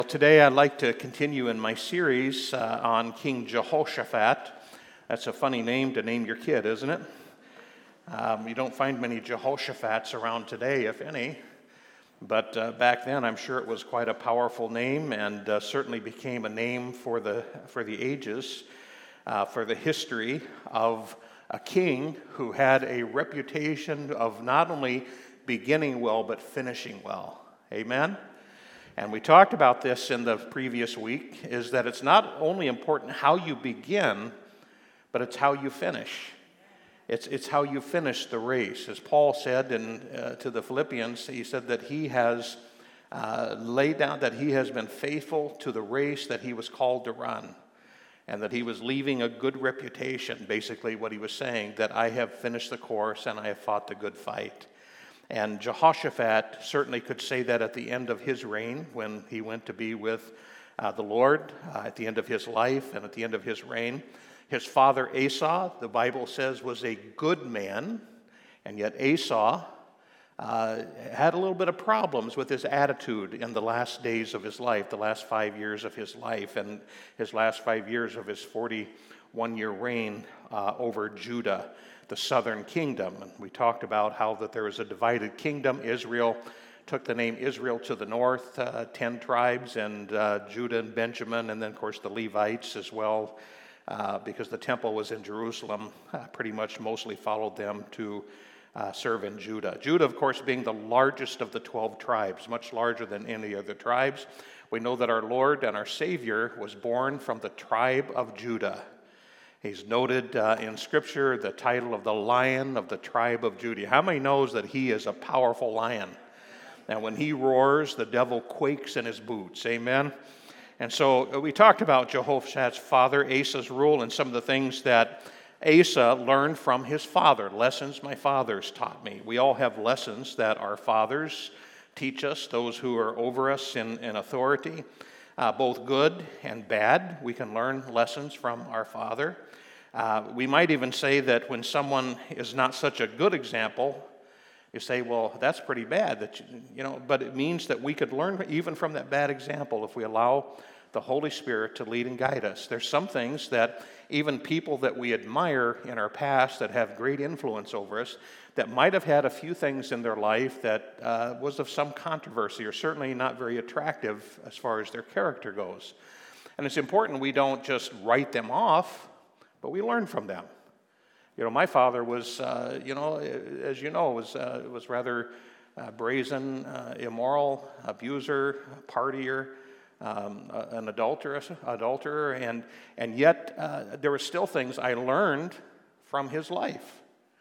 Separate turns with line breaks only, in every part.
Today I'd like to continue in my series on King Jehoshaphat. That's a funny name to name your kid, isn't it? You don't find many Jehoshaphat's around today, if any. But back then, I'm sure it was quite a powerful name, and certainly became a name for the ages, for the history of a king who had a reputation of not only beginning well, but finishing well. Amen? And we talked about this in the previous week, is that it's not only important how you begin, but it's how you finish. It's how you finish the race. As Paul said to the Philippians, he said that he has laid down, that he has been faithful to the race that he was called to run, and that he was leaving a good reputation, basically what he was saying, that I have finished the course and I have fought the good fight. And Jehoshaphat certainly could say that at the end of his reign, when he went to be with the Lord, at the end of his life and at the end of his reign. His father Asa, the Bible says, was a good man, and yet Asa had a little bit of problems with his attitude in the last days of his life, the last 5 years of his life, and his last 5 years of his 41-year reign over Judah, the southern kingdom. And we talked about how that there was a divided kingdom. Israel took the name Israel to the north, 10 tribes, and Judah and Benjamin, and then, of course, the Levites as well, because the temple was in Jerusalem, pretty much mostly followed them to serve in Judah. Judah, of course, being the largest of the 12 tribes, much larger than any other tribes. We know that our Lord and our Savior was born from the tribe of Judah. He's noted in Scripture the title of the Lion of the tribe of Judah. How many knows that he is a powerful lion? And when he roars, the devil quakes in his boots. Amen? And so we talked about Jehoshaphat's father, Asa's rule, and some of the things that Asa learned from his father. Lessons my fathers taught me. We all have lessons that our fathers teach us, those who are over us in authority. Both good and bad. We can learn lessons from our father. We might even say that when someone is not such a good example, you say, well, that's pretty bad. But it means that we could learn even from that bad example if we allow the Holy Spirit to lead and guide us. There's some things that even people that we admire in our past that have great influence over us, that might have had a few things in their life that was of some controversy or certainly not very attractive as far as their character goes. And it's important we don't just write them off, but we learn from them. My father was, as you know, was rather brazen, immoral, abuser, partier, an adulterer, and yet there were still things I learned from his life.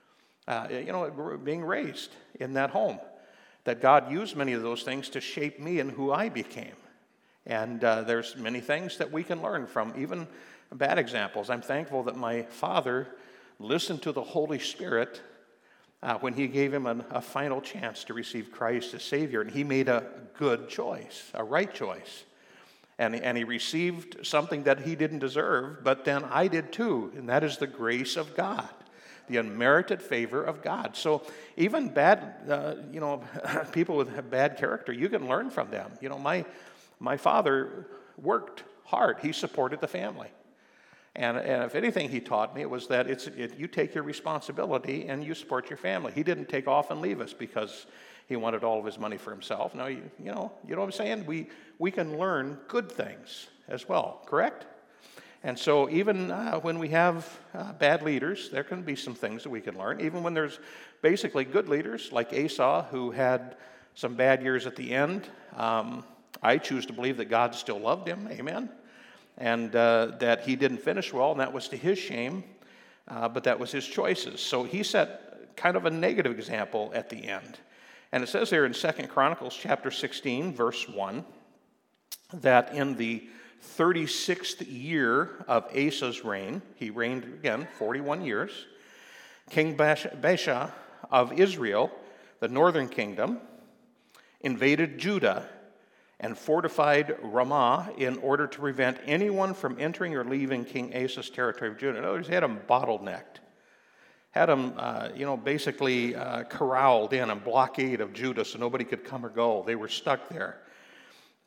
Being raised in that home, that God used many of those things to shape me and who I became. And there's many things that we can learn from, even bad examples. I'm thankful that my father listened to the Holy Spirit when he gave him a final chance to receive Christ as Savior, and he made a good choice, a right choice. And he received something that he didn't deserve, but then I did too, and that is the grace of God. The unmerited favor of God. So even bad, people with bad character, you can learn from them. My father worked hard. He supported the family. And if anything he taught me, it was that you take your responsibility and you support your family. He didn't take off and leave us because he wanted all of his money for himself. No, you know what I'm saying? We can learn good things as well, correct? And so even when we have bad leaders, there can be some things that we can learn. Even when there's basically good leaders, like Asa, who had some bad years at the end, I choose to believe that God still loved him, amen? And that he didn't finish well, and that was to his shame, but that was his choices. So he set kind of a negative example at the end. And it says here in 2 Chronicles chapter 16, verse 1, that in the 36th year of Asa's reign, he reigned again 41 years, King Baasha of Israel, the northern kingdom, invaded Judah and fortified Ramah in order to prevent anyone from entering or leaving King Asa's territory of Judah. In other words, he had him bottlenecked, had him, basically corralled in a blockade of Judah so nobody could come or go. They were stuck there.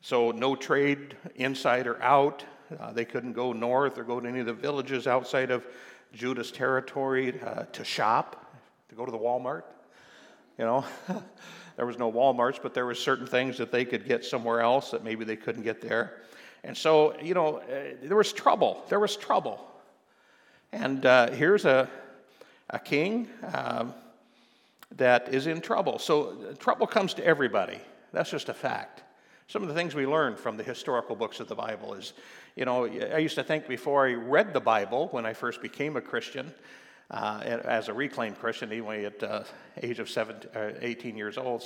So no trade inside or out. They couldn't go north or go to any of the villages outside of Judah's territory to shop, to go to the Walmart. You know, there was no Walmarts, but there were certain things that they could get somewhere else that maybe they couldn't get there. And so, there was trouble. There was trouble. And here's a king that is in trouble. So trouble comes to everybody. That's just a fact. Some of the things we learn from the historical books of the Bible is, I used to think before I read the Bible, when I first became a Christian, as a reclaimed Christian, anyway, at the age of 18 years old,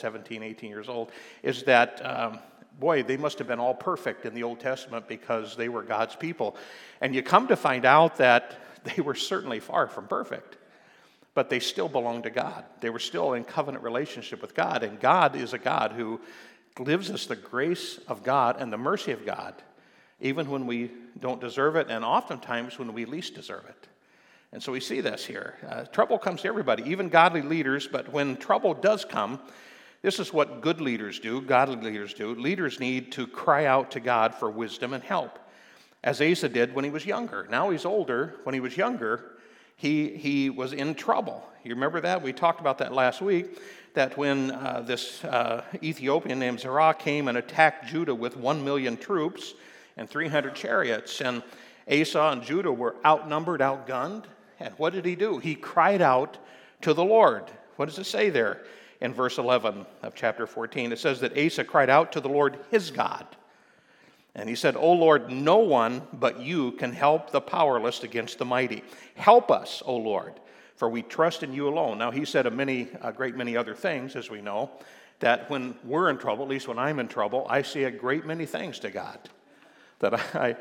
is that, they must have been all perfect in the Old Testament because they were God's people. And you come to find out that they were certainly far from perfect, but they still belonged to God. They were still in covenant relationship with God, and God is a God who gives us the grace of God and the mercy of God, even when we don't deserve it, and oftentimes when we least deserve it. And so we see this here. Trouble comes to everybody, even godly leaders, but when trouble does come, this is what good leaders do, godly leaders do. Leaders need to cry out to God for wisdom and help, as Asa did when he was younger. Now he's older. When he was younger, he was in trouble. You remember that? We talked about that last week, that when this Ethiopian named Zerah came and attacked Judah with 1 million troops and 300 chariots, and Asa and Judah were outnumbered, outgunned, and what did he do? He cried out to the Lord. What does it say there in verse 11 of chapter 14? It says that Asa cried out to the Lord his God. And he said, "O Lord, no one but you can help the powerless against the mighty. Help us, O Lord, for we trust in you alone." Now, he said a great many other things, as we know, that when we're in trouble, at least when I'm in trouble, I say a great many things to God. That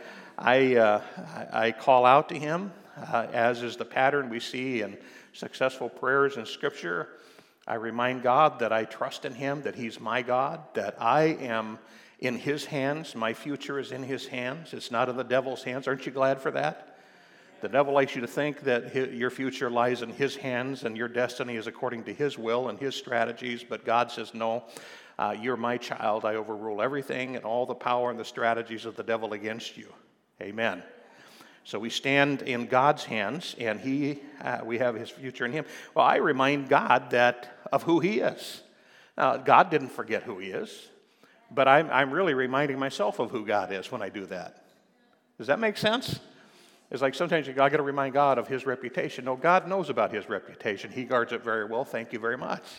I call out to him, as is the pattern we see in successful prayers in Scripture. I remind God that I trust in him, that he's my God, that I am in his hands. My future is in his hands. It's not in the devil's hands. Aren't you glad for that? The devil likes you to think that your future lies in his hands and your destiny is according to his will and his strategies, but God says, no, you're my child. I overrule everything and all the power and the strategies of the devil against you. Amen. So we stand in God's hands, and we have his future in him. Well, I remind God of who he is. Now, God didn't forget who he is, but I'm really reminding myself of who God is when I do that. Does that make sense? It's like sometimes I got to remind God of his reputation. No, God knows about his reputation. He guards it very well. Thank you very much.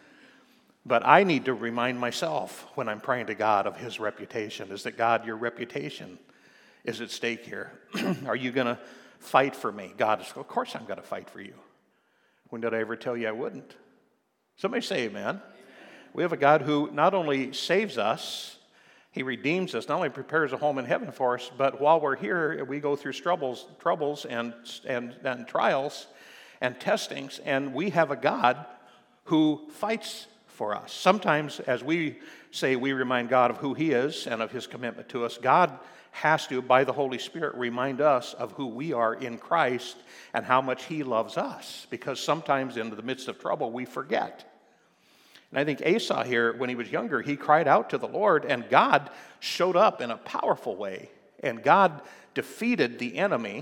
But I need to remind myself when I'm praying to God of his reputation, is that God, your reputation is at stake here. Are you going to fight for me? God is, of course I'm going to fight for you. When did I ever tell you I wouldn't? Somebody say amen. We have a God who not only saves us, he redeems us, not only prepares a home in heaven for us, but while we're here, we go through troubles and trials and testings, and we have a God who fights for us. Sometimes, as we say, we remind God of who he is and of his commitment to us. God has to, by the Holy Spirit, remind us of who we are in Christ and how much he loves us, because sometimes in the midst of trouble, we forget. And I think Asa here, when he was younger, he cried out to the Lord, and God showed up in a powerful way. And God defeated the enemy,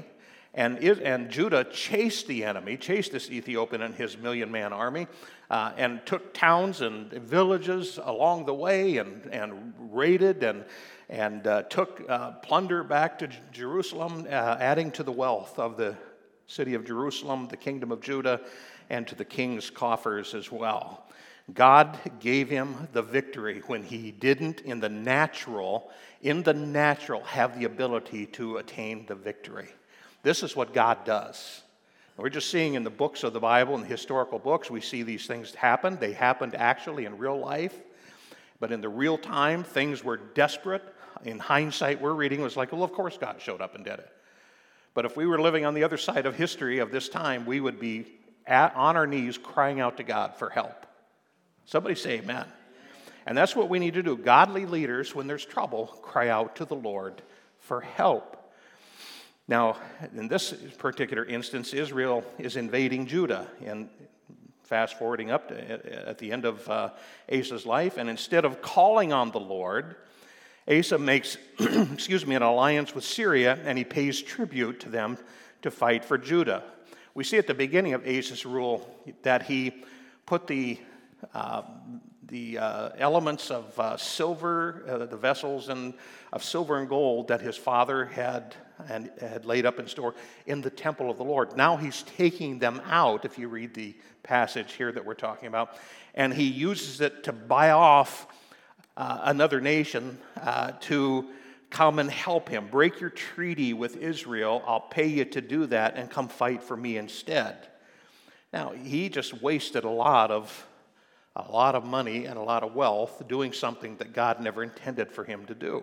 and Judah chased the enemy, chased this Ethiopian and his 1,000,000-man army, and took towns and villages along the way, and raided and took plunder back to Jerusalem, adding to the wealth of the city of Jerusalem, the kingdom of Judah, and to the king's coffers as well. God gave him the victory when he didn't, in the natural, have the ability to attain the victory. This is what God does. We're just seeing in the books of the Bible, in the historical books, we see these things happen. They happened actually in real life. But in the real time, things were desperate. In hindsight, we're reading, it was like, well, of course God showed up and did it. But if we were living on the other side of history of this time, we would be on our knees crying out to God for help. Somebody say amen. And that's what we need to do. Godly leaders, when there's trouble, cry out to the Lord for help. Now, in this particular instance, Israel is invading Judah. And fast forwarding up to at the end of Asa's life, and instead of calling on the Lord Asa makes, an alliance with Syria, and he pays tribute to them to fight for Judah. We see at the beginning of Asa's rule that he put the elements of silver, the vessels of silver and gold that his father had laid up in store in the temple of the Lord. Now he's taking them out, if you read the passage here that we're talking about, and he uses it to buy off another nation to come and help him. Break your treaty with Israel. I'll pay you to do that and come fight for me instead. Now, he just wasted a lot of money and a lot of wealth doing something that God never intended for him to do.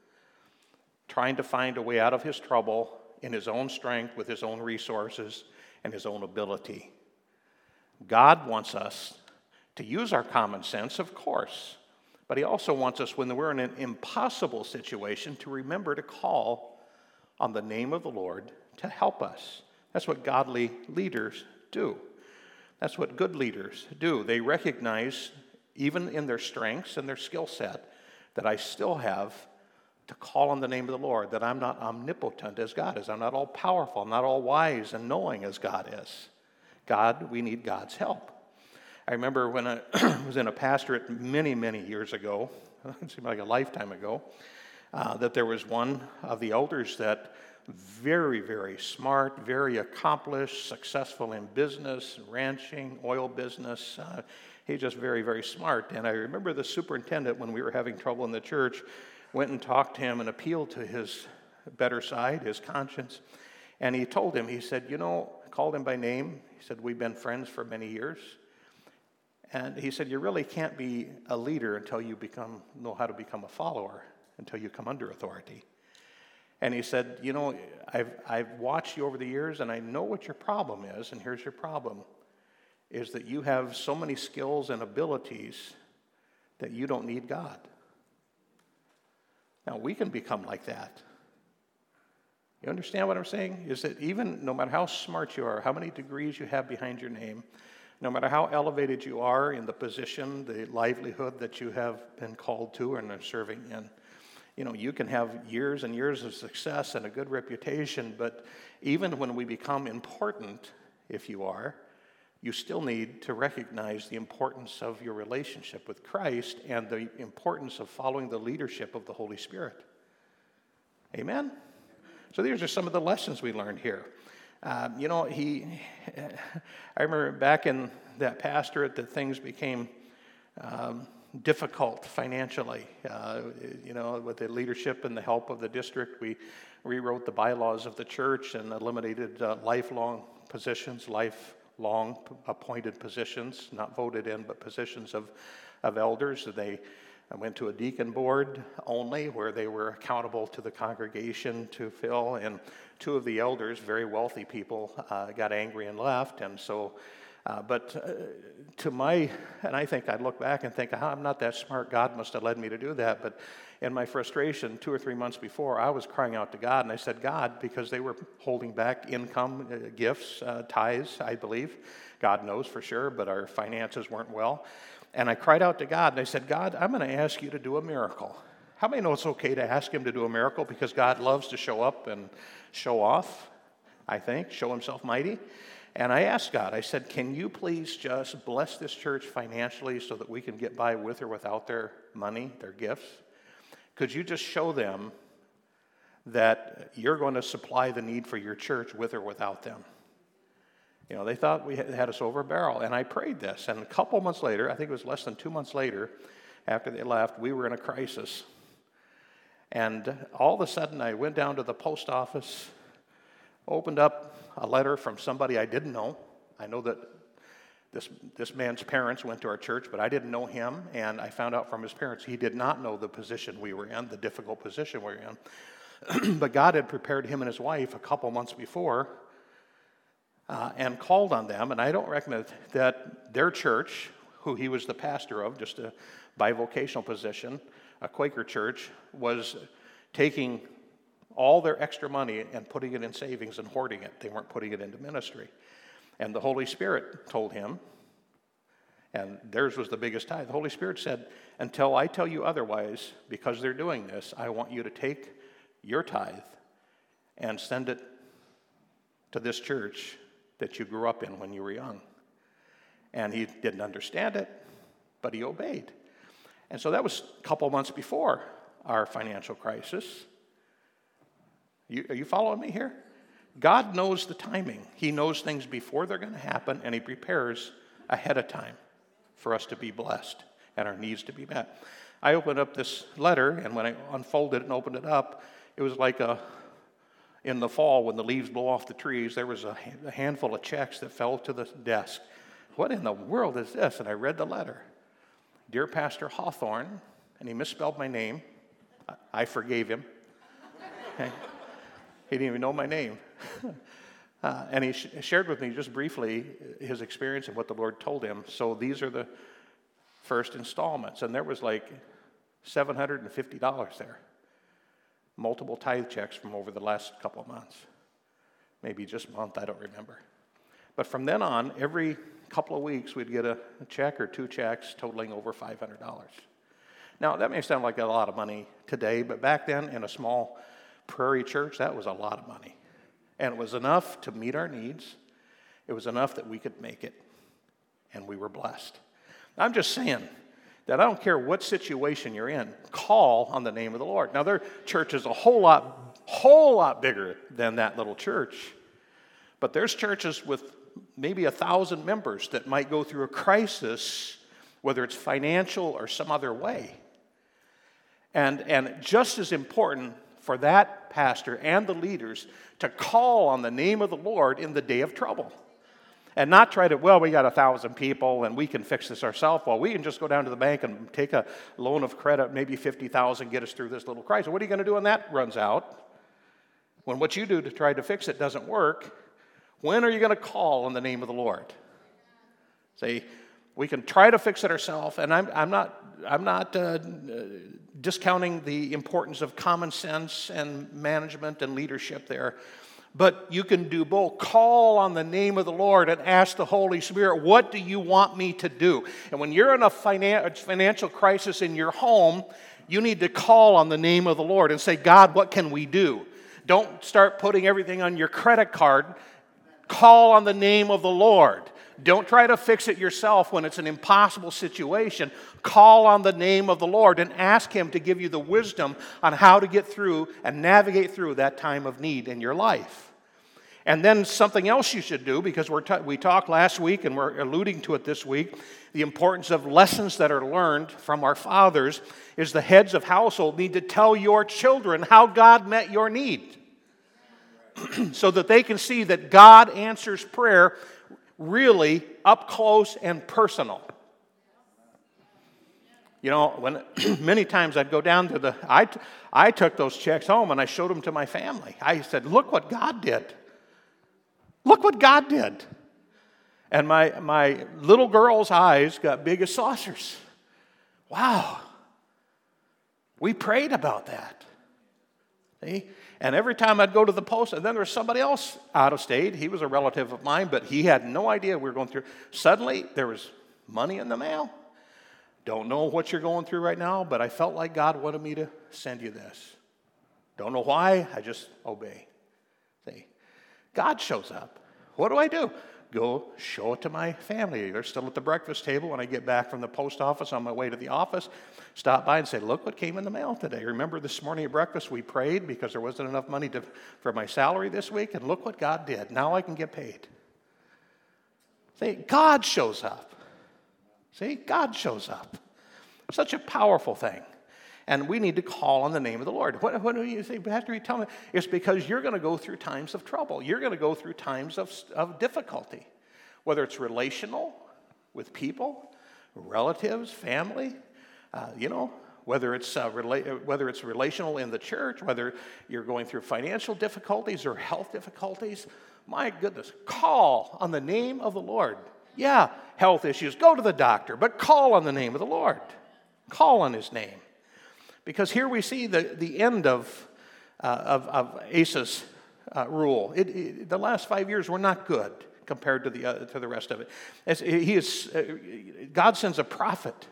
Trying to find a way out of his trouble in his own strength, with his own resources and his own ability. God wants us to use our common sense, of course, but he also wants us, when we're in an impossible situation, to remember to call on the name of the Lord to help us. That's what godly leaders do. That's what good leaders do. They recognize, even in their strengths and their skill set, that I still have to call on the name of the Lord, that I'm not omnipotent as God is. I'm not all powerful. I'm not all wise and knowing as God is. We need God's help. I remember when I was in a pastorate many, many years ago, it seemed like a lifetime ago, that there was one of the elders that very, very smart, very accomplished, successful in business, ranching, oil business. He's just very, very smart. And I remember the superintendent, when we were having trouble in the church, went and talked to him and appealed to his better side, his conscience. And he told him, he said, called him by name. He said, we've been friends for many years. And he said, you really can't be a leader until you know how to become a follower, until you come under authority. And he said, I've watched you over the years, and I know what your problem is, and here's your problem, is that you have so many skills and abilities that you don't need God. Now, we can become like that. You understand what I'm saying? Is that even no matter how smart you are, how many degrees you have behind your name, no matter how elevated you are in the position, the livelihood that you have been called to and are serving in, you can have years and years of success and a good reputation, but even when we become important, if you are, you still need to recognize the importance of your relationship with Christ and the importance of following the leadership of the Holy Spirit. Amen? So these are some of the lessons we learned here. I remember back in that pastorate that things became difficult financially. With the leadership and the help of the district, we rewrote the bylaws of the church and eliminated lifelong appointed positions, not voted in, but positions of elders. I went to a deacon board only, where they were accountable to the congregation to fill, and two of the elders, very wealthy people, got angry and left, and so, and I think I'd look back and think, I'm not that smart, God must have led me to do that, but in my frustration, 2 or 3 months before, I was crying out to God, and I said, God, because they were holding back income, gifts, tithes, I believe, God knows for sure, but our finances weren't well. And I cried out to God, and I said, God, I'm going to ask you to do a miracle. How many know it's okay to ask him to do a miracle? Because God loves to show up and show off, I think, show himself mighty. And I asked God, I said, can you please just bless this church financially so that we can get by with or without their money, their gifts? Could you just show them that you're going to supply the need for your church with or without them? They thought we had us over a barrel, and I prayed this. And a couple months later, I think it was less than 2 months later, after they left, we were in a crisis. And all of a sudden, I went down to the post office, opened up a letter from somebody I didn't know. I know that this man's parents went to our church, but I didn't know him, and I found out from his parents he did not know the position we were in, the difficult position we were in. But God had prepared him and his wife a couple months before, and called on them, and I don't reckon that their church, who he was the pastor of, just a bivocational position, a Quaker church, was taking all their extra money and putting it in savings and hoarding it. They weren't putting it into ministry. And the Holy Spirit told him, And theirs was the biggest tithe. The Holy Spirit said, until I tell you otherwise, because they're doing this, I want you to take your tithe and send it to this church that you grew up in when you were young. And he didn't understand it, but he obeyed. And so that was a couple months before our financial crisis. Are you following me here? God knows the timing. He knows things before they're going to happen, and he prepares ahead of time for us to be blessed and our needs to be met. I opened up this letter, and when I unfolded it and opened it up, it was like in the fall when the leaves blow off the trees, there was a handful of checks that fell to the desk. What in the world is this? And I read the letter. Dear Pastor Hawthorne, and he misspelled my name. I forgave him. Okay. He didn't even know my name. And he shared with me just briefly his experience and what the Lord told him. So these are the first installments. And there was like $750 there. Multiple tithe checks from over the last couple of months. Maybe just a month, I don't remember. But from then on, every couple of weeks, we'd get a check or two checks totaling over $500. Now, that may sound like a lot of money today, but back then in a small prairie church, that was a lot of money. And it was enough to meet our needs. It was enough that we could make it. And we were blessed. I'm just saying that I don't care what situation you're in, call on the name of the Lord. Now, their church is a whole lot bigger than that little church. But there's churches with maybe 1,000 members that might go through a crisis, whether it's financial or some other way. And just as important for that pastor and the leaders to call on the name of the Lord in the day of trouble. And not try to, we got 1,000 people and we can fix this ourselves. Well, we can just go down to the bank and take a loan of credit, maybe $50,000, get us through this little crisis. What are you going to do when that runs out? When what you do to try to fix it doesn't work, when are you going to call on the name of the Lord? Say, we can try to fix it ourselves, and I'm not discounting the importance of common sense and management and leadership there. But you can do both. Call on the name of the Lord and ask the Holy Spirit, what do you want me to do? And when you're in a financial crisis in your home, you need to call on the name of the Lord and say, God, what can we do? Don't start putting everything on your credit card. Call on the name of the Lord. Don't try to fix it yourself when it's an impossible situation. Call on the name of the Lord and ask Him to give you the wisdom on how to get through and navigate through that time of need in your life. And then something else you should do, because we talked last week and we're alluding to it this week, the importance of lessons that are learned from our fathers is the heads of household need to tell your children how God met your need so that they can see that God answers prayer really up close and personal. You know, when many times I'd go down to I took those checks home and I showed them to my family. I said, look what God did. Look what God did. And my little girl's eyes got big as saucers. Wow. We prayed about that. See? And every time I'd go to the post, and then there was somebody else out of state. He was a relative of mine, but he had no idea we were going through. Suddenly, there was money in the mail. Don't know what you're going through right now, but I felt like God wanted me to send you this. Don't know why, I just obey. See, God shows up. What do? Go show it to my family. They're still at the breakfast table. When I get back from the post office on my way to the office, stop by and say, look what came in the mail today. Remember this morning at breakfast we prayed because there wasn't enough money for my salary this week, and look what God did. Now I can get paid. See, God shows up. See, God shows up. Such a powerful thing. And we need to call on the name of the Lord. What do you say, Pastor? You tell me. It's because you're going to go through times of trouble. You're going to go through times of difficulty. Whether it's relational with people, relatives, family, whether it's relational in the church, whether you're going through financial difficulties or health difficulties. My goodness, call on the name of the Lord. Yeah, health issues, go to the doctor, but call on the name of the Lord. Call on His name. Because here we see the end of Asa's rule. The last 5 years were not good. compared to the rest of it. God sends a prophet,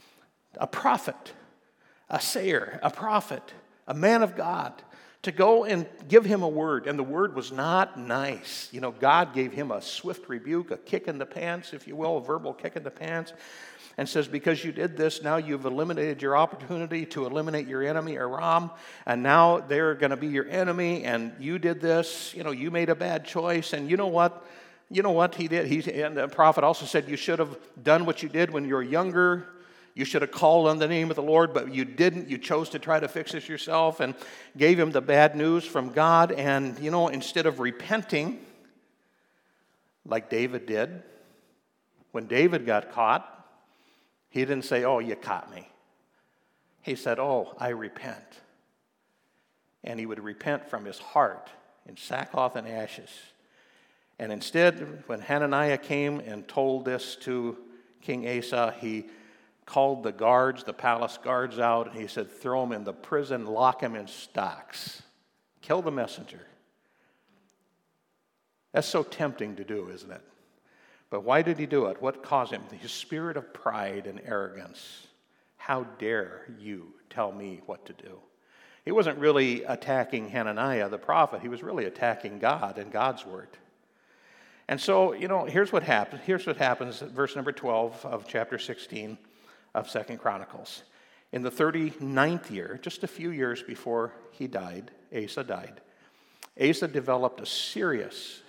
a seer, a prophet, a man of God, to go and give him a word. And the word was not nice. God gave him a swift rebuke, a kick in the pants, if you will, a verbal kick in the pants, and says, because you did this, now you've eliminated your opportunity to eliminate your enemy, Aram, and now they're going to be your enemy, and you did this, you made a bad choice, and you know what he did? And the prophet also said, you should have done what you did when you were younger. You should have called on the name of the Lord, but you didn't. You chose to try to fix it yourself, and gave him the bad news from God, and, instead of repenting, like David did, when David got caught, he didn't say, oh, you caught me. He said, oh, I repent. And he would repent from his heart in sackcloth and ashes. And instead, when Hananiah came and told this to King Asa, he called the guards, the palace guards out, and he said, throw him in the prison, lock him in stocks. Kill the messenger. That's so tempting to do, isn't it? But why did he do it? What caused him? His spirit of pride and arrogance. How dare you tell me what to do? He wasn't really attacking Hananiah, the prophet. He was really attacking God and God's word. And so, here's what happens. Here's what happens at verse number 12 of chapter 16 of 2 Chronicles. In the 39th year, just a few years before Asa died, Asa developed a serious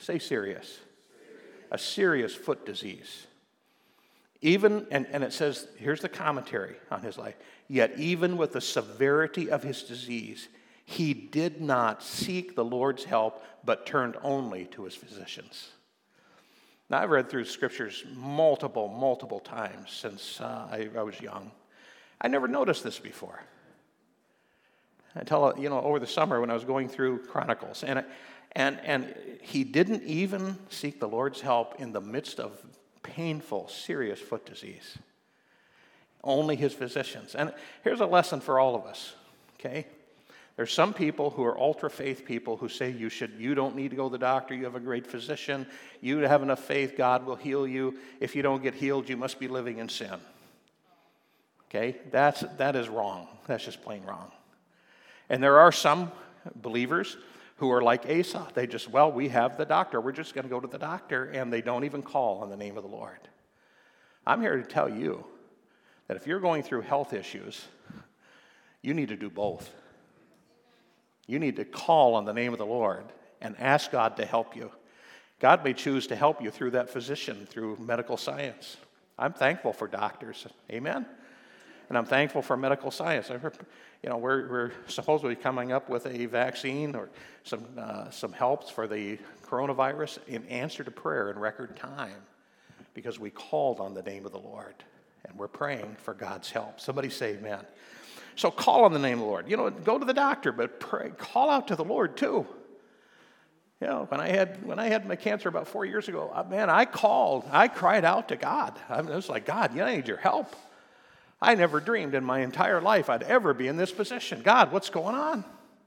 foot disease. Even, and it says, here's the commentary on his life, yet even with the severity of his disease, he did not seek the Lord's help, but turned only to his physicians. Now, I've read through scriptures multiple times since I was young. I never noticed this before. Until, over the summer when I was going through Chronicles. And he didn't even seek the Lord's help in the midst of painful, serious foot disease. Only his physicians. And here's a lesson for all of us, okay? There's some people who are ultra-faith people who say you don't need to go to the doctor, you have a great physician, you have enough faith, God will heal you. If you don't get healed, you must be living in sin. Okay? That is wrong. That's just plain wrong. And there are some believers who are like Asa. They just, we have the doctor. We're just going to go to the doctor, and they don't even call on the name of the Lord. I'm here to tell you that if you're going through health issues, you need to do both. You need to call on the name of the Lord and ask God to help you. God may choose to help you through that physician, through medical science. I'm thankful for doctors. Amen? And I'm thankful for medical science. We're supposedly coming up with a vaccine or some helps for the coronavirus in answer to prayer in record time because we called on the name of the Lord and we're praying for God's help. Somebody say amen. So call on the name of the Lord. Go to the doctor, but pray, call out to the Lord too. When I had my cancer about 4 years ago, I cried out to God. I was like, God, I need your help. I never dreamed in my entire life I'd ever be in this position. God, what's going on?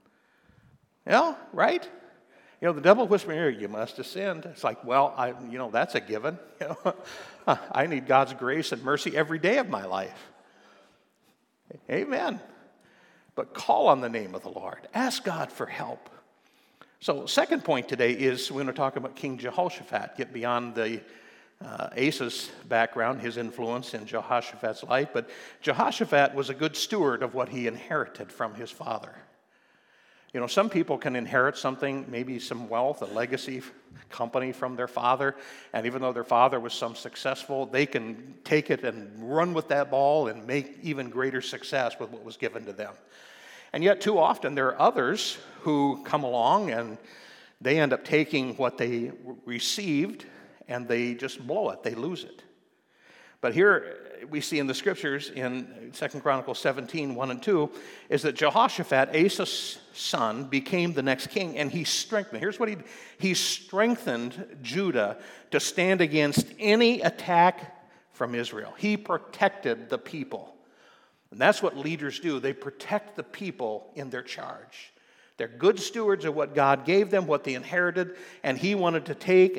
Right? The devil whispering here, you must have sinned. It's like, that's a given. I need God's grace and mercy every day of my life. Amen. But call on the name of the Lord. Ask God for help. So, second point today is we're going to talk about King Jehoshaphat. Get beyond the Asa's background, his influence in Jehoshaphat's life. But Jehoshaphat was a good steward of what he inherited from his father. Some people can inherit something, maybe some wealth, a legacy company from their father, and even though their father was successful, they can take it and run with that ball and make even greater success with what was given to them. And yet, too often, there are others who come along and they end up taking what they received and they just blow it, they lose it. But here we see in the scriptures in 2 Chronicles 17, 1 and 2, is that Jehoshaphat, Asa's son, became the next king, and he strengthened. Here's what he strengthened Judah to stand against any attack from Israel. He protected the people. And that's what leaders do. They protect the people in their charge. They're good stewards of what God gave them, what they inherited, and he wanted to take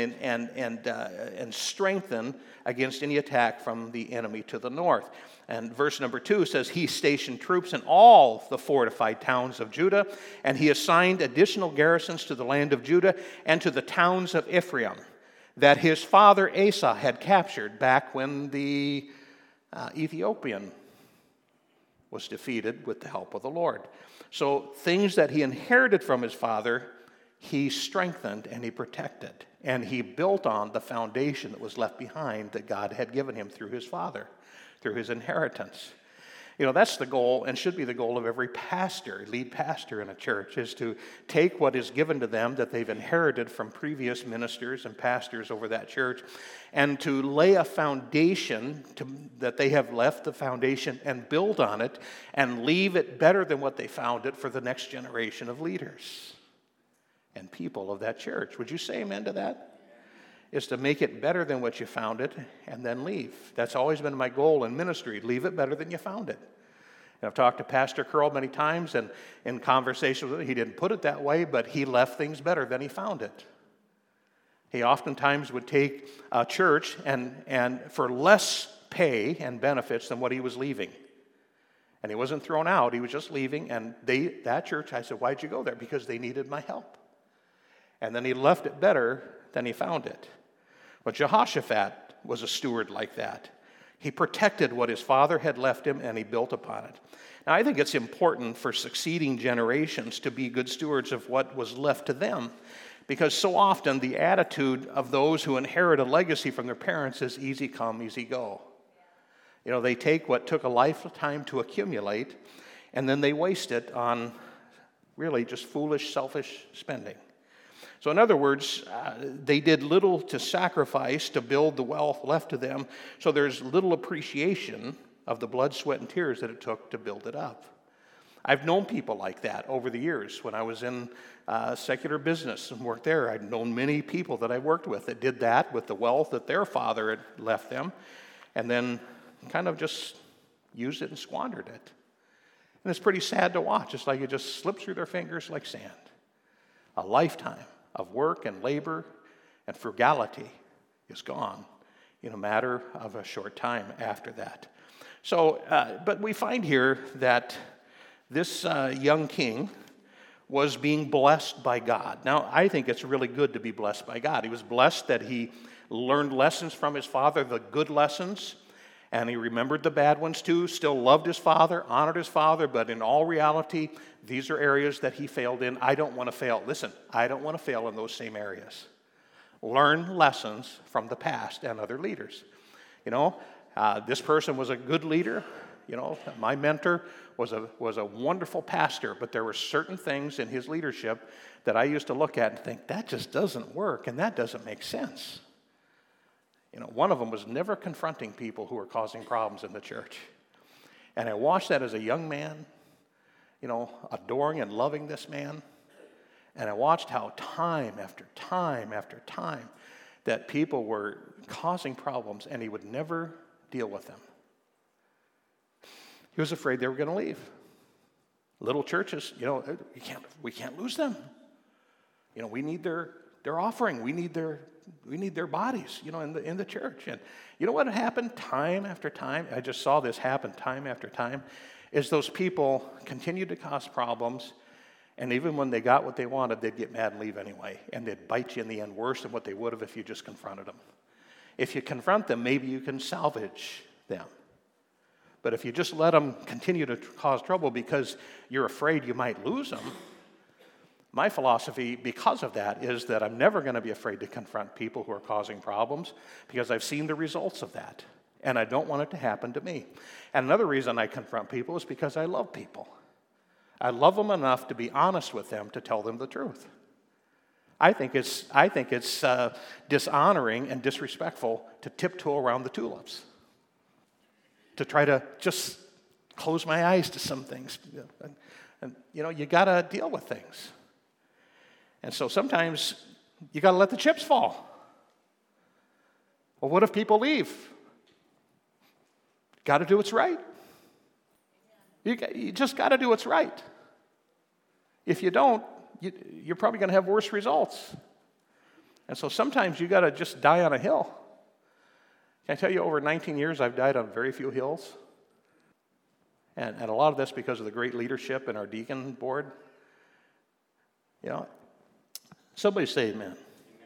and strengthen against any attack from the enemy to the north. And verse number 2 says, he stationed troops in all the fortified towns of Judah, and he assigned additional garrisons to the land of Judah and to the towns of Ephraim that his father Asa had captured back when the Ethiopian was defeated with the help of the Lord. So things that he inherited from his father, he strengthened and he protected. And he built on the foundation that was left behind that God had given him through his father, through his inheritance. You know, that's the goal and should be the goal of every pastor, lead pastor in a church, is to take what is given to them that they've inherited from previous ministers and pastors over that church and to lay a foundation that they have left the foundation and build on it and leave it better than what they found it for the next generation of leaders and people of that church. Would you say amen to that? Is to make it better than what you found it and then leave. That's always been my goal in ministry. Leave it better than you found it. And I've talked to Pastor Curl many times, and in conversations with him, he didn't put it that way, but he left things better than he found it. He oftentimes would take a church and for less pay and benefits than what he was leaving. And he wasn't thrown out, he was just leaving, and that church, I said, why'd you go there? Because they needed my help. And then he left it better than he found it. But Jehoshaphat was a steward like that. He protected what his father had left him, and he built upon it. Now, I think it's important for succeeding generations to be good stewards of what was left to them, because so often the attitude of those who inherit a legacy from their parents is easy come, easy go. You know, they take what took a lifetime to accumulate, and then they waste it on really just foolish, selfish spending. So in other words, they did little to sacrifice to build the wealth left to them, so there's little appreciation of the blood, sweat, and tears that it took to build it up. I've known people like that over the years. When I was in secular business and worked there, I'd known many people that I worked with that did that with the wealth that their father had left them, and then kind of just used it and squandered it. And it's pretty sad to watch. It's like it just slipped through their fingers like sand. A lifetime of work and labor and frugality is gone in a matter of a short time after that. So, but we find here that this young king was being blessed by God. Now, I think it's really good to be blessed by God. He was blessed that he learned lessons from his father, the good lessons, and he remembered the bad ones too, still loved his father, honored his father, but in all reality, these are areas that he failed in. I don't want to fail. Listen, I don't want to fail in those same areas. Learn lessons from the past and other leaders. You know, this person was a good leader. You know, my mentor was a wonderful pastor, but there were certain things in his leadership that I used to look at and think, that just doesn't work and that doesn't make sense. You know, one of them was never confronting people who were causing problems in the church. And I watched that as a young man, you know, adoring and loving this man. And I watched how time after time after time that people were causing problems and he would never deal with them. He was afraid they were going to leave. Little churches, you know, we can't lose them. You know, we need their offering. We need their bodies, you know, in the church. And you know what happened time after time? I just saw this happen time after time. Is those people continued to cause problems, and even when they got what they wanted, they'd get mad and leave anyway, and they'd bite you in the end worse than what they would have if you just confronted them. If you confront them, maybe you can salvage them. But if you just let them continue to cause trouble because you're afraid you might lose them, my philosophy because of that is that I'm never going to be afraid to confront people who are causing problems because I've seen the results of that. And I don't want it to happen to me. And another reason I confront people is because I love people. I love them enough to be honest with them to tell them the truth. I think it's dishonoring and disrespectful to tiptoe around the tulips, to try to just close my eyes to some things. And you know, you got to deal with things. And so sometimes you got to let the chips fall. Well, what if people leave? Got to do what's right. You just got to do what's right. If you don't, you're probably going to have worse results. And so sometimes you got to just die on a hill. Can I tell you, over 19 years, I've died on very few hills. And a lot of this because of the great leadership in our deacon board. You know, somebody say amen.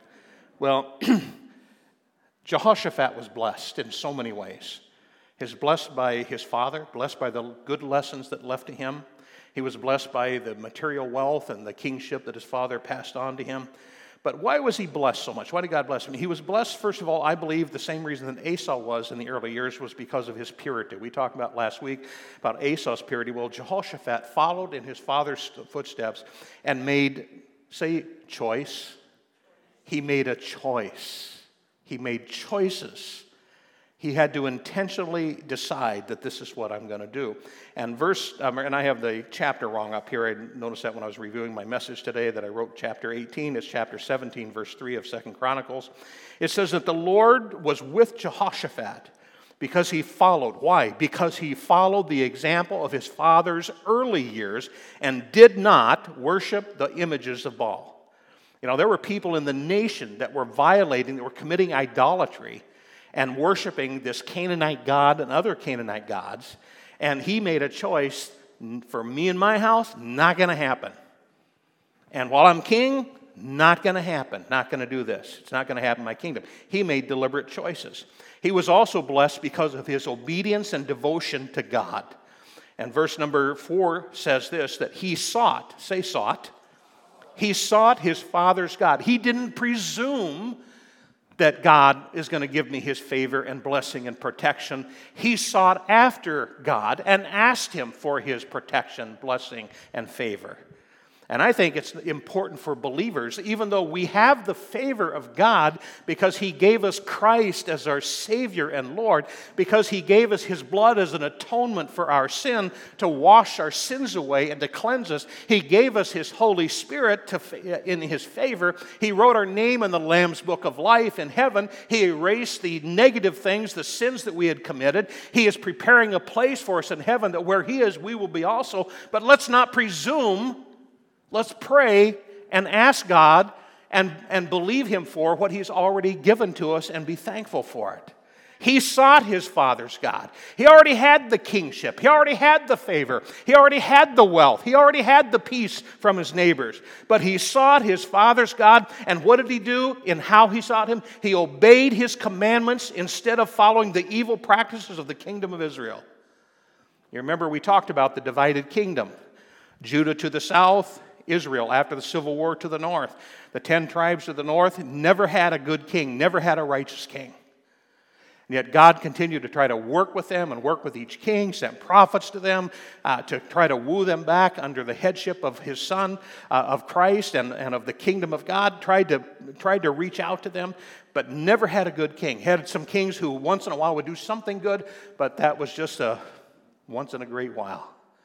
Well, Jehoshaphat was blessed in so many ways. He was blessed by his father, blessed by the good lessons that left to him. He was blessed by the material wealth and the kingship that his father passed on to him. But why was he blessed so much? Why did God bless him? He was blessed, first of all, I believe the same reason that Esau was in the early years was because of his purity. We talked about last week about Esau's purity. Well, Jehoshaphat followed in his father's footsteps and made, say, choice. He made a choice. He made choices. He had to intentionally decide that this is what I'm going to do. And and I have the chapter wrong up here. I noticed that when I was reviewing my message today that I wrote chapter 18. It's chapter 17, verse 3 of 2 Chronicles. It says that the Lord was with Jehoshaphat because he followed. Why? Because he followed the example of his father's early years and did not worship the images of Baal. You know, there were people in the nation that were committing idolatry and worshiping this Canaanite god and other Canaanite gods. And he made a choice, for me and my house, not going to happen. And while I'm king, not going to happen. Not going to do this. It's not going to happen in my kingdom. He made deliberate choices. He was also blessed because of his obedience and devotion to God. And verse number 4 says this, that he sought, say sought, he sought his father's God. He didn't presume that God is going to give me his favor and blessing and protection. He sought after God and asked him for his protection, blessing, and favor. And I think it's important for believers, even though we have the favor of God because he gave us Christ as our Savior and Lord, because he gave us his blood as an atonement for our sin to wash our sins away and to cleanse us. He gave us his Holy Spirit in his favor. He wrote our name in the Lamb's Book of Life in heaven. He erased the negative things, the sins that we had committed. He is preparing a place for us in heaven that where he is, we will be also. But let's not presume. Let's pray and ask God and believe him for what he's already given to us and be thankful for it. He sought his father's God. He already had the kingship. He already had the favor. He already had the wealth. He already had the peace from his neighbors. But he sought his father's God, and what did he do in how he sought him? He obeyed his commandments instead of following the evil practices of the kingdom of Israel. You remember we talked about the divided kingdom. Judah to the south, Israel after the Civil War to the north. The 10 tribes to the north never had a good king, never had a righteous king. And yet God continued to try to work with them and work with each king, sent prophets to them to try to woo them back under the headship of his son, of Christ and of the kingdom of God, tried to reach out to them, but never had a good king. Had some kings who once in a while would do something good, but that was just a once in a great while.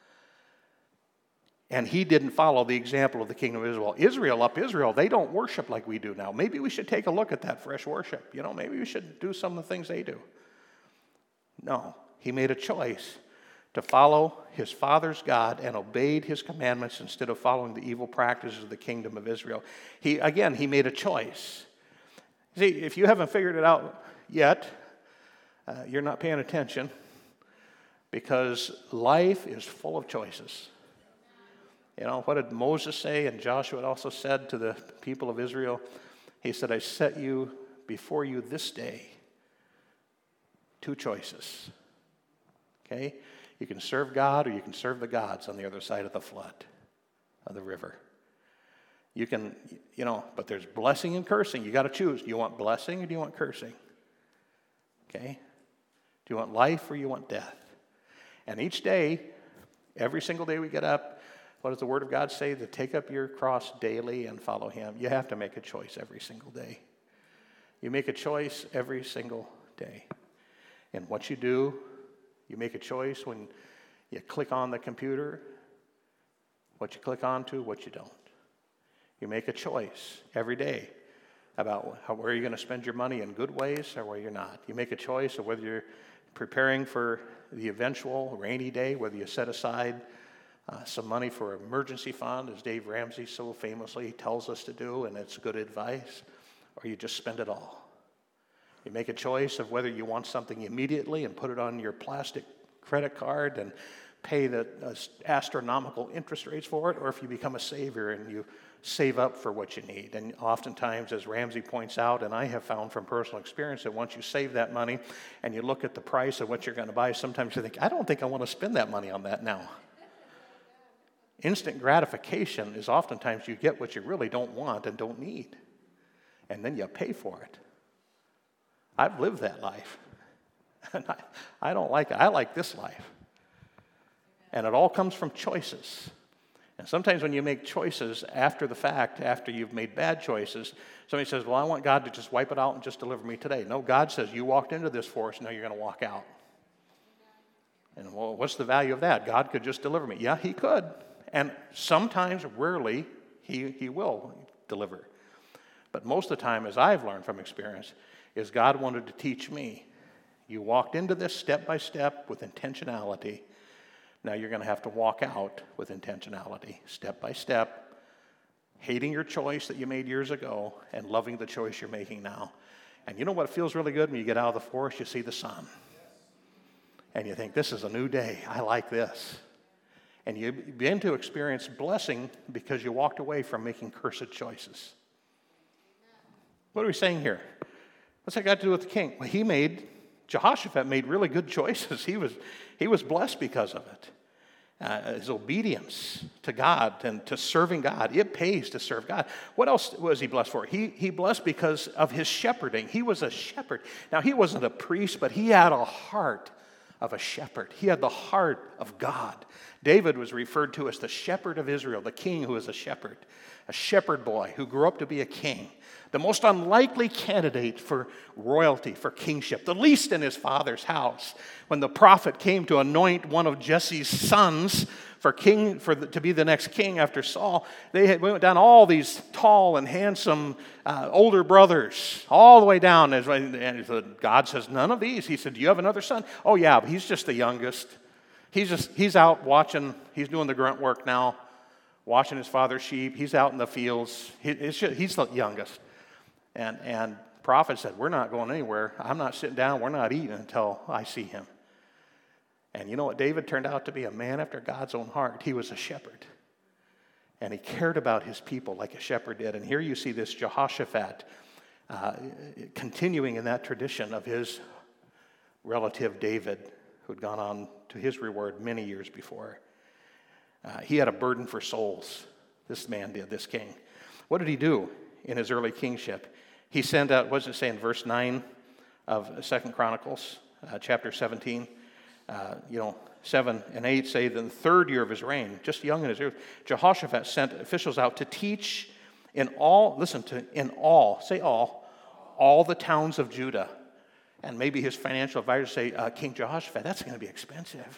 And he didn't follow the example of the kingdom of Israel. Israel, they don't worship like we do now. Maybe we should take a look at that fresh worship. You know, maybe we should do some of the things they do. No, he made a choice to follow his father's God and obeyed his commandments instead of following the evil practices of the kingdom of Israel. He made a choice. See, if you haven't figured it out yet, you're not paying attention, because life is full of choices. You know, what did Moses say, and Joshua also said to the people of Israel? He said, I set you before you this day 2 choices. Okay? You can serve God or you can serve the gods on the other side of the flood, of the river. You can, but there's blessing and cursing. You got to choose. Do you want blessing or do you want cursing? Okay? Do you want life or you want death? And each day, every single day we get up, what does the Word of God say? To take up your cross daily and follow him. You have to make a choice every single day. You make a choice every single day. And what you do, you make a choice when you click on the computer, what you click onto, what you don't. You make a choice every day about where you're going to spend your money in good ways or where you're not. You make a choice of whether you're preparing for the eventual rainy day, whether you set aside some money for an emergency fund, as Dave Ramsey so famously tells us to do, and it's good advice, or you just spend it all. You make a choice of whether you want something immediately and put it on your plastic credit card and pay the astronomical interest rates for it, or if you become a saver and you save up for what you need. And oftentimes, as Ramsey points out, and I have found from personal experience, that once you save that money and you look at the price of what you're going to buy, sometimes you think, I don't think I want to spend that money on that now. Instant gratification is oftentimes you get what you really don't want and don't need, and then you pay for it. I've lived that life, and I don't like it. I like this life. And it all comes from choices. And sometimes when you make choices after the fact, after you've made bad choices, somebody says, well, I want God to just wipe it out and just deliver me today. No, God says, you walked into this forest, now you're going to walk out. And well, what's the value of that? God could just deliver me. Yeah, he could. And sometimes, rarely, he will deliver. But most of the time, as I've learned from experience, is God wanted to teach me. You walked into this step by step with intentionality. Now you're going to have to walk out with intentionality, step by step, hating your choice that you made years ago and loving the choice you're making now. And you know what feels really good when you get out of the forest? You see the sun. And you think, this is a new day. I like this. And you begin to experience blessing because you walked away from making cursed choices. What are we saying here? What's that got to do with the king? Well, Jehoshaphat made really good choices. He was blessed because of it. His obedience to God and to serving God. It pays to serve God. What else was he blessed for? He blessed because of his shepherding. He was a shepherd. Now, he wasn't a priest, but he had a heart of a shepherd. He had the heart of God. David was referred to as the shepherd of Israel, the king who was a shepherd boy who grew up to be a king. The most unlikely candidate for royalty, for kingship, the least in his father's house. When the prophet came to anoint one of Jesse's sons to be the next king after Saul, they went down all these tall and handsome older brothers, all the way down. And God says, none of these. He said, do you have another son? Oh yeah, but he's just the youngest. He's out watching, he's doing the grunt work now, watching his father's sheep. He's out in the fields. He's the youngest. And prophet said, we're not going anywhere. I'm not sitting down. We're not eating until I see him. And you know what? David turned out to be a man after God's own heart. He was a shepherd. And he cared about his people like a shepherd did. And here you see this Jehoshaphat continuing in that tradition of his relative David, who'd gone on to his reward many years before. He had a burden for souls. This man did, this king. What did he do in his early kingship? He sent out, what does it say in verse 9 of 2 Chronicles, chapter 17? 7 and 8 say that in the third year of his reign, just young in his youth, Jehoshaphat sent officials out to teach in all the towns of Judah. And maybe his financial advisors say, King Jehoshaphat, that's going to be expensive,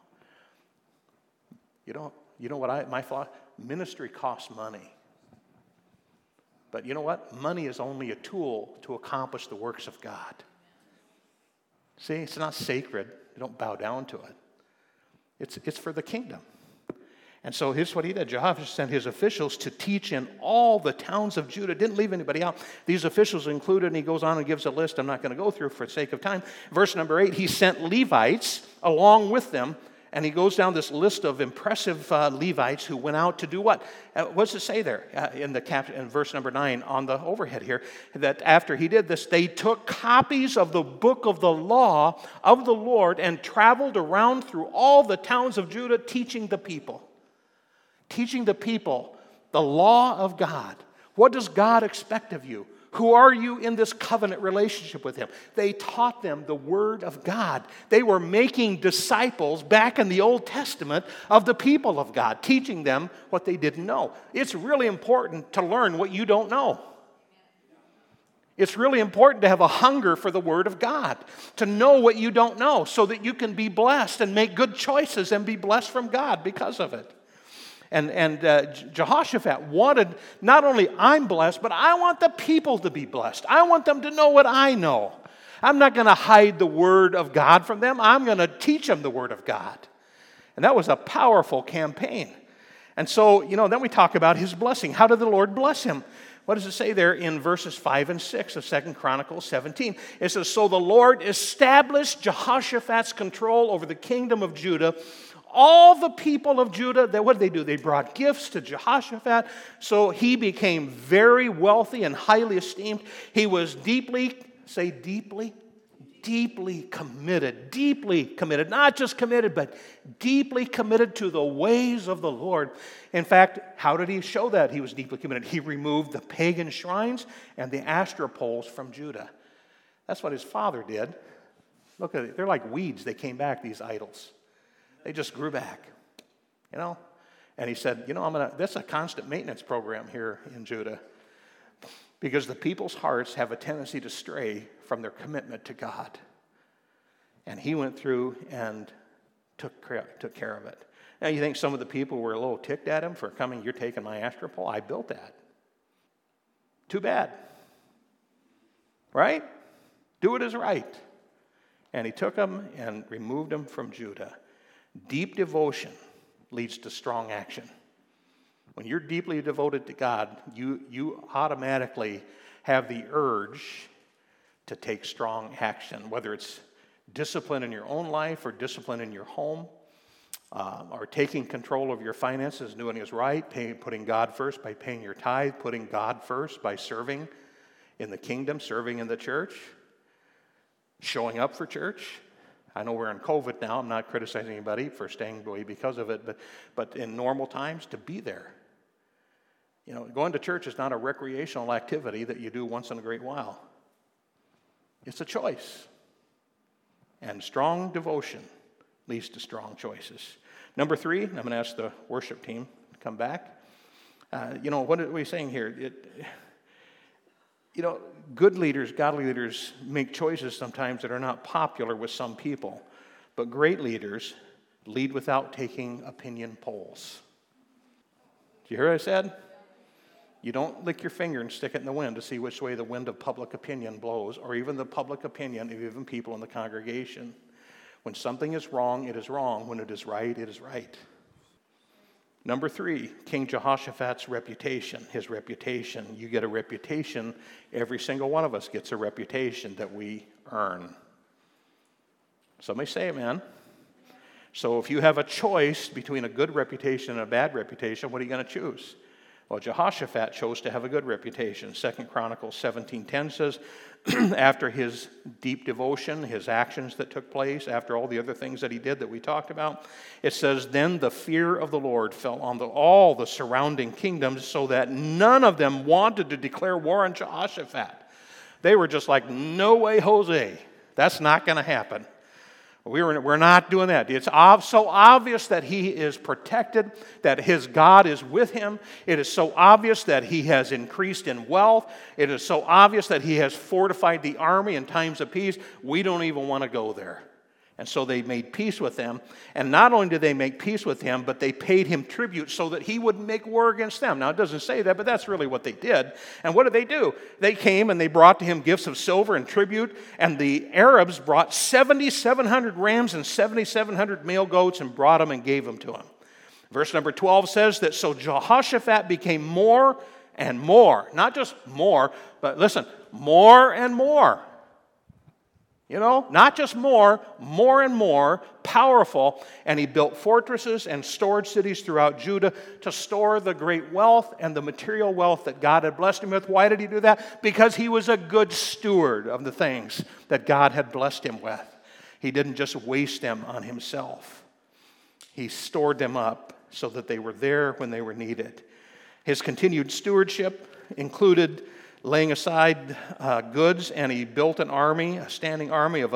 You know what my flaw? Ministry costs money. But you know what? Money is only a tool to accomplish the works of God. See, it's not sacred. You don't bow down to it. It's for the kingdom. And so here's what he did. Jehoshaphat sent his officials to teach in all the towns of Judah. Didn't leave anybody out. These officials included, and he goes on and gives a list I'm not going to go through for the sake of time. Verse number 8, he sent Levites along with them. And he goes down this list of impressive Levites who went out to do what? What does it say there in verse number 9 on the overhead here? That after he did this, they took copies of the book of the law of the Lord and traveled around through all the towns of Judah teaching the people. Teaching the people the law of God. What does God expect of you? Who are you in this covenant relationship with him? They taught them the word of God. They were making disciples back in the Old Testament of the people of God, teaching them what they didn't know. It's really important to learn what you don't know. It's really important to have a hunger for the word of God, to know what you don't know so that you can be blessed and make good choices and be blessed from God because of it. And Jehoshaphat wanted, not only I'm blessed, but I want the people to be blessed. I want them to know what I know. I'm not going to hide the word of God from them. I'm going to teach them the word of God. And that was a powerful campaign. And so, then we talk about his blessing. How did the Lord bless him? What does it say there in verses 5 and 6 of 2 Chronicles 17? It says, so the Lord established Jehoshaphat's control over the kingdom of Judah. All the people of Judah, what did they do? They brought gifts to Jehoshaphat. So he became very wealthy and highly esteemed. He was deeply committed, not just committed, but deeply committed to the ways of the Lord. In fact, how did he show that he was deeply committed? He removed the pagan shrines and the Asherah poles from Judah. That's what his father did. Look at it. They're like weeds. They came back, these idols. They just grew back, And he said, that's a constant maintenance program here in Judah. Because the people's hearts have a tendency to stray from their commitment to God. And he went through and took care of it. Now, you think some of the people were a little ticked at him for coming, you're taking my Asherah pole? I built that. Too bad. Right? Do it as right. And he took them and removed them from Judah. Deep devotion leads to strong action. When you're deeply devoted to God, you automatically have the urge to take strong action, whether it's discipline in your own life or discipline in your home, or taking control of your finances, doing what's right, putting God first by paying your tithe, putting God first by serving in the kingdom, serving in the church, showing up for church. I know we're in COVID now. I'm not criticizing anybody for staying away because of it, but in normal times, to be there. Going to church is not a recreational activity that you do once in a great while. It's a choice. And strong devotion leads to strong choices. Number 3, I'm going to ask the worship team to come back. What are we saying here? Good leaders, godly leaders, make choices sometimes that are not popular with some people. But great leaders lead without taking opinion polls. Do you hear what I said? You don't lick your finger and stick it in the wind to see which way the wind of public opinion blows, or even the public opinion of even people in the congregation. When something is wrong, it is wrong. When it is right, it is right. Number 3, King Jehoshaphat's reputation. His reputation. You get a reputation. Every single one of us gets a reputation that we earn. Somebody say amen. So if you have a choice between a good reputation and a bad reputation, what are you going to choose? Well, Jehoshaphat chose to have a good reputation. 2 Chronicles 17:10 says, after his deep devotion, his actions that took place, after all the other things that he did that we talked about, it says, then the fear of the Lord fell on all the surrounding kingdoms so that none of them wanted to declare war on Jehoshaphat. They were just like, no way, Jose. That's not going to happen. We're not doing that. It's so obvious that he is protected, that his God is with him. It is so obvious that he has increased in wealth. It is so obvious that he has fortified the army in times of peace. We don't even want to go there. And so they made peace with them. And not only did they make peace with him, but they paid him tribute so that he wouldn't make war against them. Now, it doesn't say that, but that's really what they did. And what did they do? They came and they brought to him gifts of silver and tribute. And the Arabs brought 7,700 rams and 7,700 male goats and brought them and gave them to him. Verse number 12 says that so Jehoshaphat became more and more. Not just more, but listen, more and more. Not just more and more powerful. And he built fortresses and stored cities throughout Judah to store the great wealth and the material wealth that God had blessed him with. Why did he do that? Because he was a good steward of the things that God had blessed him with. He didn't just waste them on himself. He stored them up so that they were there when they were needed. His continued stewardship included laying aside goods, and he built an army, a standing army of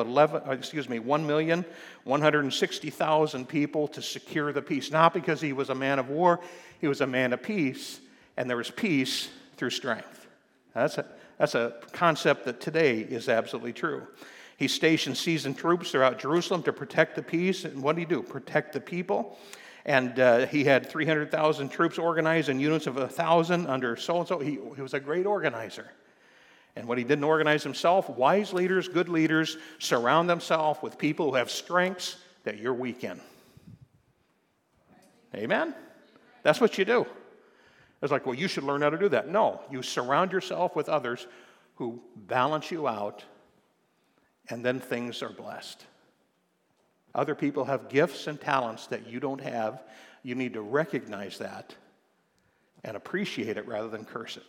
1,160,000 people to secure the peace. Not because he was a man of war, he was a man of peace, and there was peace through strength. That's a concept that today is absolutely true. He stationed seasoned troops throughout Jerusalem to protect the peace, and what did he do? Protect the people. And he had 300,000 troops organized in units of 1,000 under so-and-so. He was a great organizer. And when he didn't organize himself, wise leaders, good leaders, surround themselves with people who have strengths that you're weak in. Amen? That's what you do. It's like, well, you should learn how to do that. No, you surround yourself with others who balance you out, and then things are blessed. Other people have gifts and talents that you don't have. You need to recognize that and appreciate it rather than curse it.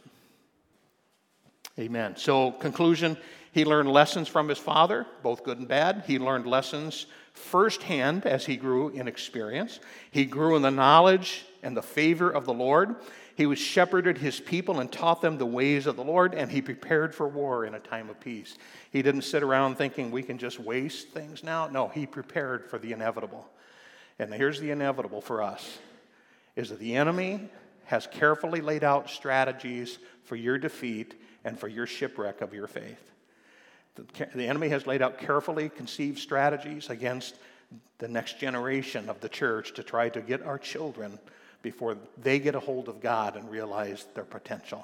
Amen. So, conclusion, he learned lessons from his father, both good and bad. He learned lessons firsthand as he grew in experience. He grew in the knowledge and the favor of the Lord. He was shepherded his people and taught them the ways of the Lord, and he prepared for war in a time of peace. He didn't sit around thinking we can just waste things now. No, he prepared for the inevitable. And here's the inevitable for us, is that the enemy has carefully laid out strategies for your defeat and for your shipwreck of your faith. The enemy has laid out carefully conceived strategies against the next generation of the church to try to get our children before they get a hold of God and realize their potential.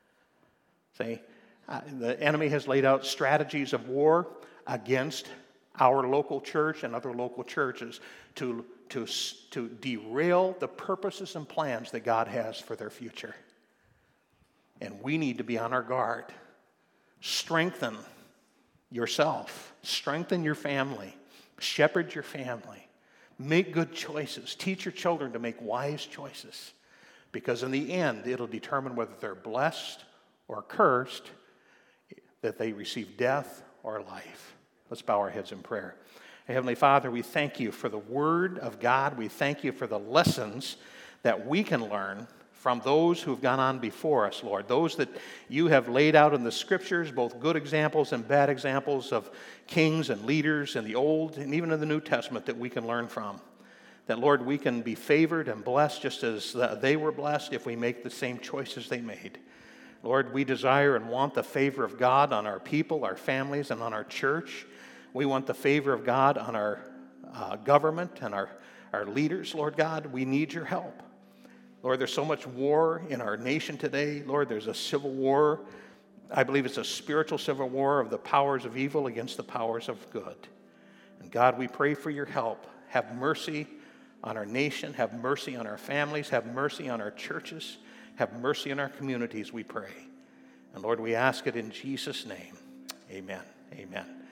See, the enemy has laid out strategies of war against our local church and other local churches to derail the purposes and plans that God has for their future. And we need to be on our guard. Strengthen yourself. Strengthen your family. Shepherd your family. Make good choices. Teach your children to make wise choices. Because in the end, it'll determine whether they're blessed or cursed, that they receive death or life. Let's bow our heads in prayer. Heavenly Father, we thank you for the Word of God. We thank you for the lessons that we can learn from those who've gone on before us, Lord. Those that you have laid out in the Scriptures, both good examples and bad examples of kings and leaders in the Old and even in the New Testament that we can learn from. That, Lord, we can be favored and blessed just as they were blessed if we make the same choices they made. Lord, we desire and want the favor of God on our people, our families, and on our church. We want the favor of God on our government and our leaders, Lord God. We need your help. Lord, there's so much war in our nation today. Lord, there's a civil war. I believe it's a spiritual civil war of the powers of evil against the powers of good. And God, we pray for your help. Have mercy on our nation. Have mercy on our families. Have mercy on our churches. Have mercy on our communities, we pray. And Lord, we ask it in Jesus' name. Amen. Amen.